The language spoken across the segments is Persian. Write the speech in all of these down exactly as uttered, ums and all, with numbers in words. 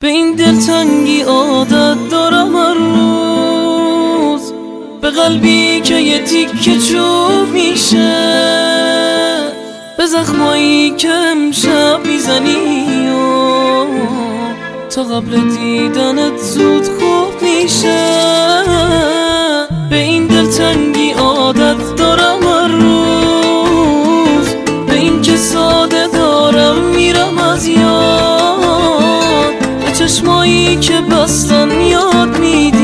به این دلتنگی عادت دارم هر روز، به قلبی که یه تیکه چوب میشه، به زخمایی که امشب میزنی و تا قبل دیدنت زود خوب میشه. به این دلتنگی عادت دارم هر روز، به این که ساده دارم میرم از یاد، به چشمایی که بستن یاد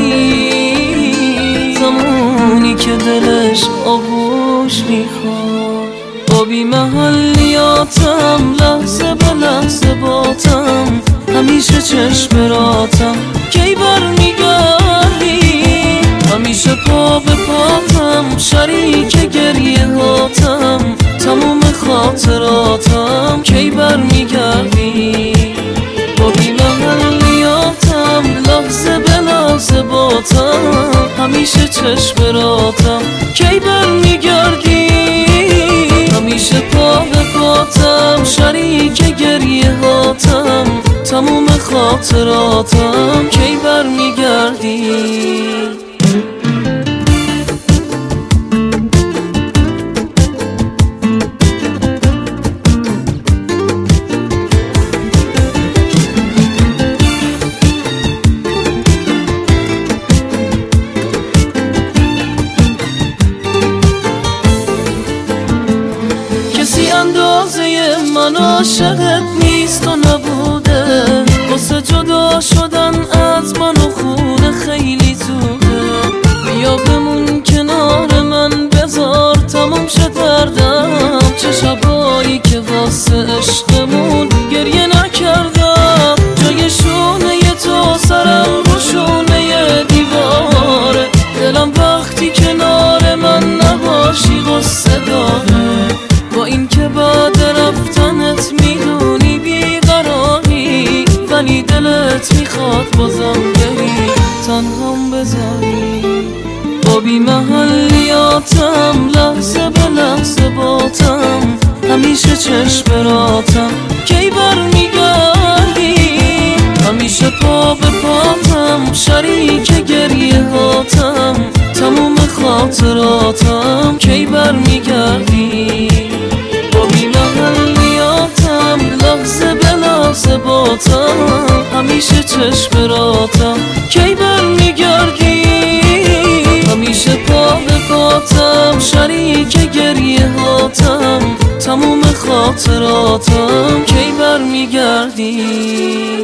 میدی زمانی که دلش آغوش میخواد. با بی محلیاتم لحظه به لحظه باتم، همیشه چشم راتم کی بر میگردی، همیشه پا به پاتم شریک گریه هاتم، تموم خاطراتم کی بر میگردی. با بی محلیاتم لحظه به لحظه باتم، همیشه چشم راتم کی بر میگردی، همیشه پا به پاتم شریک گریه هاتم، تموم خاطراتم کی بر میگردی. کسی اندازه من عاشقت نیست و نبوده، واسه جدا شدن از من و خونه خیلی زوده. بیا بمون کنار من بذار تموم شه دردم، چه شبایی که واسه عشقمون گریه نکردم. جای شونه تو سرم رو شونه دیواره، دلم وقتی کنار من نباشی غصه داره. با این که بعد رفتنت میدونی بیقراری، ولی دلت میخواد بازم بری تنهام بذاری. با بی محلیاتم لحظه به لحظه باتم، همیشه چشم راتم کی بر میگردی، همیشه پا به پاتم شریک گریه هاتم، تموم خاطراتم کی بر میگردی. با بی محلیاتم لحظه به لحظه باتم، همیشه چشم راتم کی بر میگردی، همیشه پا به پاتم شریک گریه هاتم، تموم خاطراتم کی بر میگردی.